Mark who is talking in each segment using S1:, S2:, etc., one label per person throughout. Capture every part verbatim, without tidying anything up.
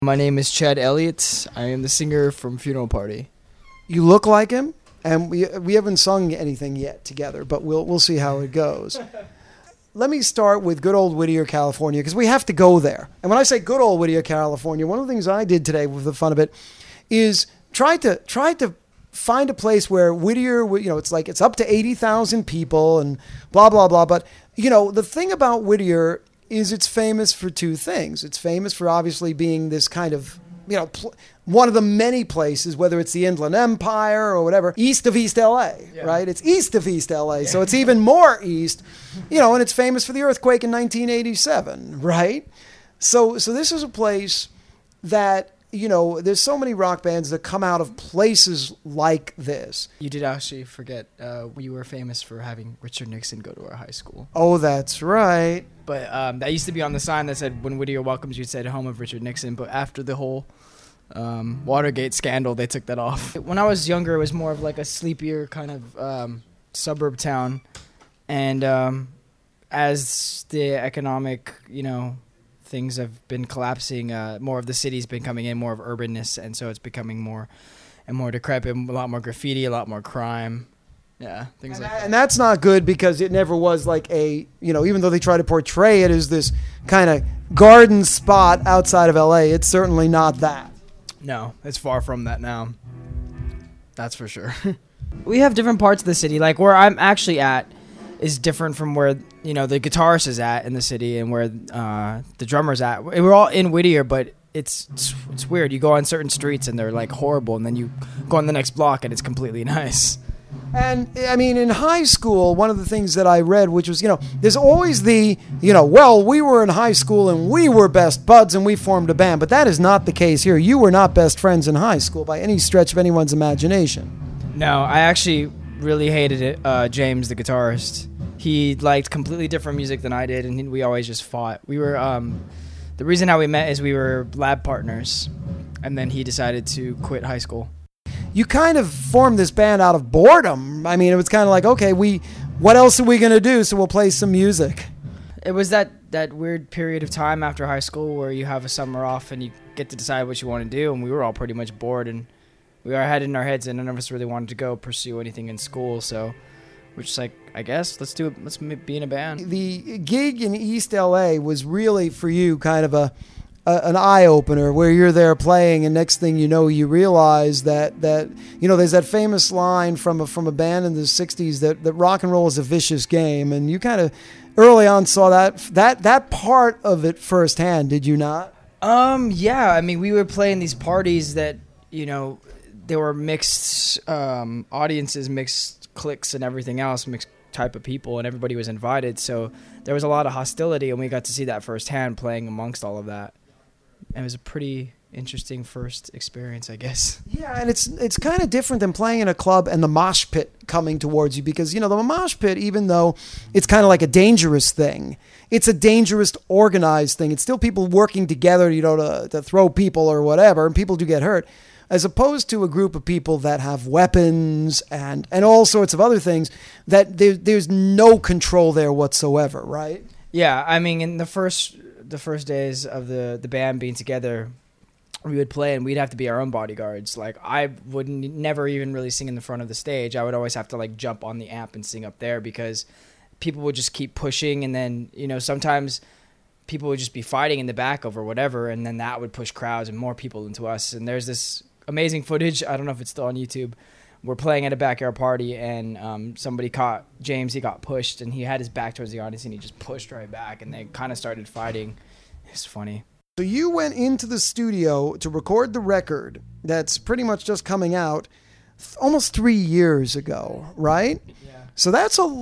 S1: My name is Chad Elliott. I am the singer from Funeral Party.
S2: You look like him, and we we haven't sung anything yet together, but we'll we'll see how it goes. Let me start with good old Whittier, California, because we have to go there. And when I say good old Whittier, California, one of the things I did today with the fun of it is try to try to find a place where Whittier, you know, it's like it's up to eighty thousand people and blah, blah, blah. But, you know, the thing about Whittier is it's famous for two things. It's famous for obviously being this kind of, you know, pl- one of the many places, whether it's the Inland Empire or whatever, east of East L A, yeah. Right? It's east of East L A, yeah. So it's even more east, you know, and it's famous for the earthquake in nineteen eighty-seven, right? So, so this is a place that, you know, there's so many rock bands that come out of places like this.
S1: You did actually forget uh, we were famous for having Richard Nixon go to our high school.
S2: Oh, that's right.
S1: But um, that used to be on the sign that said, when Whittier welcomes you, it said home of Richard Nixon. But after the whole um, Watergate scandal, they took that off. When I was younger, it was more of like a sleepier kind of um, suburb town. And um, as the economic, you know, things have been collapsing, uh, more of the city's been coming in, more of urbanness, and so it's becoming more and more decrepit, a lot more graffiti, a lot more crime. Yeah, things
S2: and
S1: like
S2: that,
S1: that.
S2: And that's not good because it never was like a, you know, even though they try to portray it as this kind of garden spot outside of L A, it's certainly not that.
S1: No, it's far from that now. That's for sure. We have different parts of the city. Like where I'm actually at is different from where, you know, the guitarist is at in the city and where uh, the drummer's at. We're all in Whittier, but it's, it's it's weird. You go on certain streets and they're like horrible, and then you go on the next block and it's completely nice.
S2: And, I mean, in high school, one of the things that I read, which was, you know, there's always the, you know, well, we were in high school and we were best buds and we formed a band. But that is not the case here. You were not best friends in high school by any stretch of anyone's imagination.
S1: No, I actually really hated it. Uh, James, the guitarist, he liked completely different music than I did, and he, we always just fought. We were, um, the reason how we met is we were lab partners, and then he decided to quit high school.
S2: You kind of formed this band out of boredom. I mean, it was kind of like, okay, we, what else are we going to do? So we'll play some music.
S1: It was that, that weird period of time after high school where you have a summer off and you get to decide what you want to do, and we were all pretty much bored, and we all had it in our heads, and none of us really wanted to go pursue anything in school, so we're just like, I guess, let's do it, let's be in a band.
S2: The gig in East L A was really, for you, kind of a, a an eye-opener where you're there playing, and next thing you know, you realize that, that you know, there's that famous line from a, from a band in the sixties that, that rock and roll is a vicious game, and you kind of early on saw that, that, that part of it firsthand, did you not?
S1: Um, yeah, I mean, we were playing these parties that, you know, there were mixed um, audiences, mixed cliques and everything else, mixed type of people, and everybody was invited. So there was a lot of hostility, and we got to see that firsthand playing amongst all of that. It was a pretty interesting first experience, I guess.
S2: Yeah, and it's it's kind of different than playing in a club and the mosh pit coming towards you because, you know, the mosh pit, even though it's kind of like a dangerous thing, it's a dangerous organized thing. It's still people working together, you know, to, to throw people or whatever, and people do get hurt. As opposed to a group of people that have weapons and, and all sorts of other things that there, there's no control there whatsoever, right?
S1: Yeah, I mean, in the first the first days of the, the band being together, we would play and we'd have to be our own bodyguards. Like, I would never even really sing in the front of the stage. I would always have to, like, jump on the amp and sing up there because people would just keep pushing, and then, you know, sometimes people would just be fighting in the back over whatever, and then that would push crowds and more people into us. And there's this amazing footage. I don't know if it's still on YouTube. We're playing at a backyard party, and um, somebody caught James. He got pushed, and he had his back towards the audience, and he just pushed right back, and they kind of started fighting. It's funny.
S2: So you went into the studio to record the record that's pretty much just coming out th- almost three years ago, right?
S1: Yeah.
S2: So that's a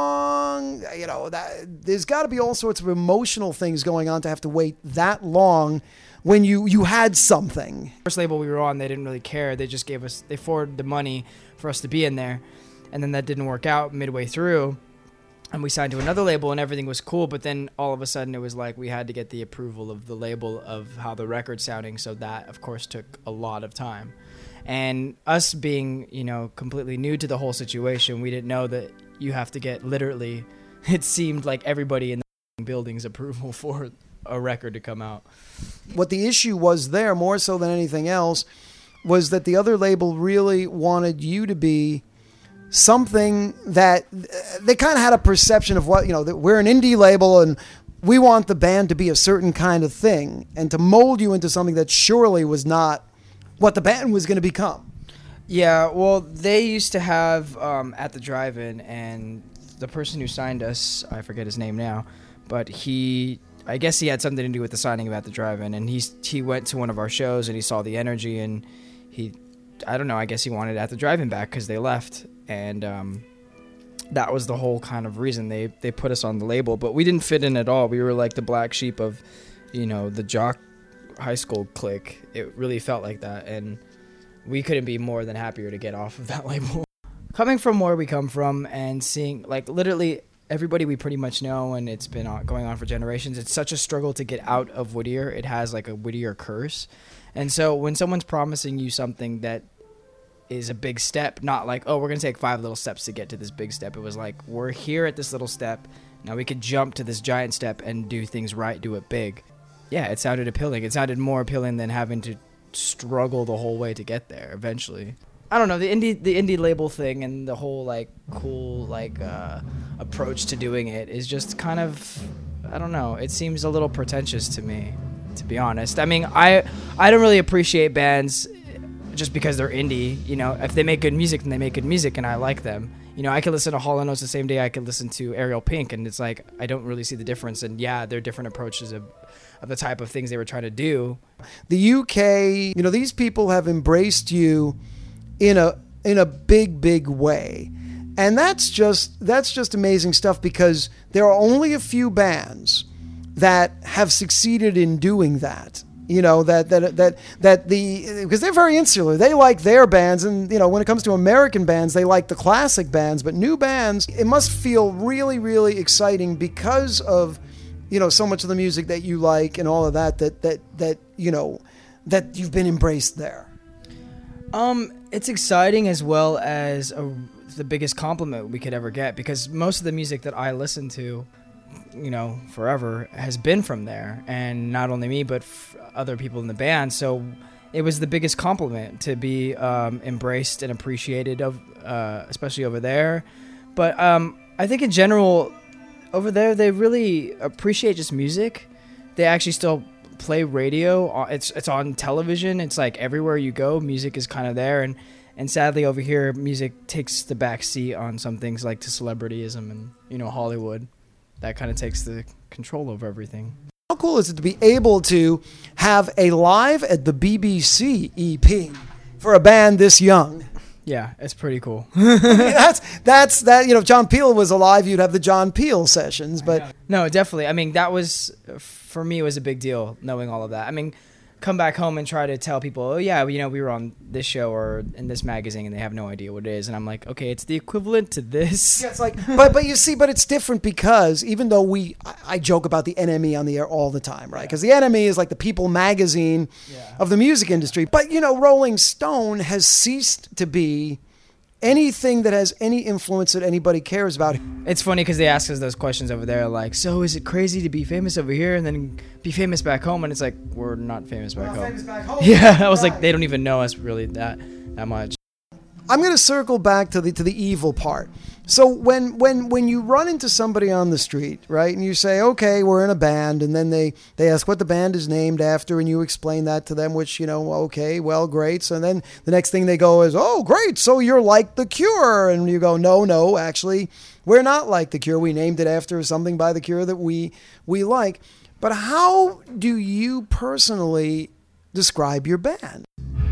S2: long, you know, that there's got to be all sorts of emotional things going on to have to wait that long when you, you had something.
S1: First label we were on, they didn't really care. They just gave us, they forwarded the money for us to be in there. And then that didn't work out midway through. And we signed to another label and everything was cool. But then all of a sudden it was like we had to get the approval of the label of how the record's sounding. So that, of course, took a lot of time. And us being, you know, completely new to the whole situation, we didn't know that you have to get literally, it seemed like everybody in the building's approval for a record to come out.
S2: What the issue was there, more so than anything else, was that the other label really wanted you to be something that they kind of had a perception of what, you know, that we're an indie label and we want the band to be a certain kind of thing, and to mold you into something that surely was not what the band was going to become.
S1: Yeah, well, they used to have um, at the drive-in, and the person who signed us, I forget his name now, but he, I guess he had something to do with the signing of At the Drive-In, and he's, he went to one of our shows and he saw the energy, and he, I don't know, I guess he wanted At the Drive-In back because they left, and um, that was the whole kind of reason they, they put us on the label. But we didn't fit in at all. We were like the black sheep of, you know, the jock high school clique. It really felt like that, and we couldn't be more than happier to get off of that label. Coming from where we come from and seeing, like, literally everybody we pretty much know, and it's been on, going on for generations, it's such a struggle to get out of Whittier. It has, like, a Whittier curse. And so when someone's promising you something that is a big step, not like, oh, we're going to take five little steps to get to this big step. It was like, we're here at this little step. Now we could jump to this giant step and do things right, do it big. Yeah, it sounded appealing. It sounded more appealing than having to struggle the whole way to get there eventually. I don't know, the indie the indie label thing and the whole, like, cool, like, uh, approach to doing it is just kind of, I don't know, it seems a little pretentious to me, to be honest. I mean, I I don't really appreciate bands just because they're indie. You know, if they make good music, then they make good music, and I like them. You know, I could listen to Hall and Oates the same day I could listen to Ariel Pink, and it's like, I don't really see the difference. And yeah, they're different approaches of, of the type of things they were trying to do.
S2: The U K, you know, these people have embraced you in a in a big, big way. And that's just that's just amazing stuff, because there are only a few bands that have succeeded in doing that. You know, that that that that the because they're very insular. They like their bands, and you know, when it comes to American bands, they like the classic bands, but new bands, it must feel really, really exciting because of, you know, so much of the music that you like and all of that that that that you know, that you've been embraced there.
S1: Um, it's exciting as well as a, the biggest compliment we could ever get, because most of the music that I listen to, you know, forever has been from there, and not only me, but f- other people in the band. So it was the biggest compliment to be um, embraced and appreciated of, uh, especially over there. But um, I think in general, over there, they really appreciate just music. They actually still play radio. It's it's on television. It's like everywhere you go, music is kind of there. And, and sadly, over here, music takes the back seat on some things like to celebrityism and, you know, Hollywood. That kind of takes the control over everything.
S2: How cool is it to be able to have a live at the B B C E P for a band this young?
S1: Yeah, it's pretty cool.
S2: I mean, that's that's that. You know, if John Peel was alive, you'd have the John Peel sessions. But
S1: no, definitely. I mean, that was, for me, it was a big deal knowing all of that. I mean, come back home and try to tell people, oh yeah, you know, we were on this show or in this magazine, and they have no idea what it is. And I'm like, okay, it's the equivalent to this.
S2: Yeah, it's like, but but you see, but it's different, because even though we, I, I joke about the N M E on the air all the time, right? Because the N M E is like the People magazine
S1: yeah.
S2: of the music industry. But you know, Rolling Stone has ceased to be anything that has any influence that anybody cares about.
S1: It's funny because they ask us those questions over there, like, so is it crazy to be famous over here and then be famous back home? And it's like, we're not famous back,
S2: not
S1: home.
S2: famous back home.
S1: Yeah, I was
S2: Right.
S1: like, they don't even know us really that that much.
S2: I'm going to circle back to the to the evil part. So when when when you run into somebody on the street, right, and you say, okay, we're in a band, and then they, they ask what the band is named after, and you explain that to them, which, you know, okay, well, great. So then the next thing they go is, oh, great, so you're like The Cure. And you go, no, no, actually, we're not like The Cure. We named it after something by The Cure that we we like. But how do you personally describe your band?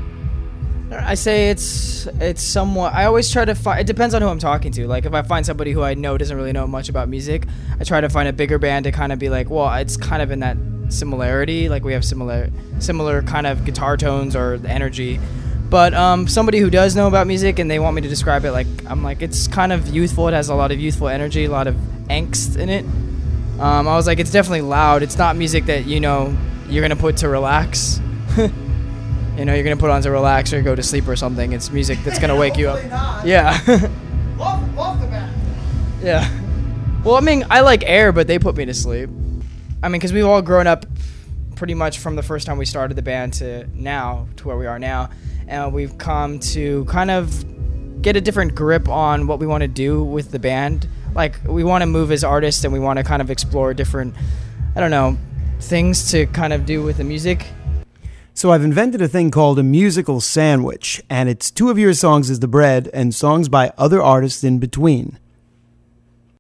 S1: I say it's it's somewhat. I always try to find. It depends on who I'm talking to. Like if I find somebody who I know doesn't really know much about music, I try to find a bigger band to kind of be like, well, it's kind of in that similarity. Like we have similar similar kind of guitar tones or the energy. But um, somebody who does know about music and they want me to describe it, like I'm like, it's kind of youthful. It has a lot of youthful energy, a lot of angst in it. Um, I was like, it's definitely loud. It's not music that, you know, you're gonna put to relax. You know, you're going to put on to relax or go to sleep or something. It's music that's going to wake you up.
S2: Not.
S1: Yeah.
S2: love, love the band.
S1: Yeah. Well, I mean, I like Air, but they put me to sleep. I mean, because we've all grown up pretty much from the first time we started the band to now, to where we are now. And we've come to kind of get a different grip on what we want to do with the band. Like, we want to move as artists, and we want to kind of explore different, I don't know, things to kind of do with the music.
S2: So I've invented a thing called a musical sandwich, and it's two of your songs as the bread and songs by other artists in between.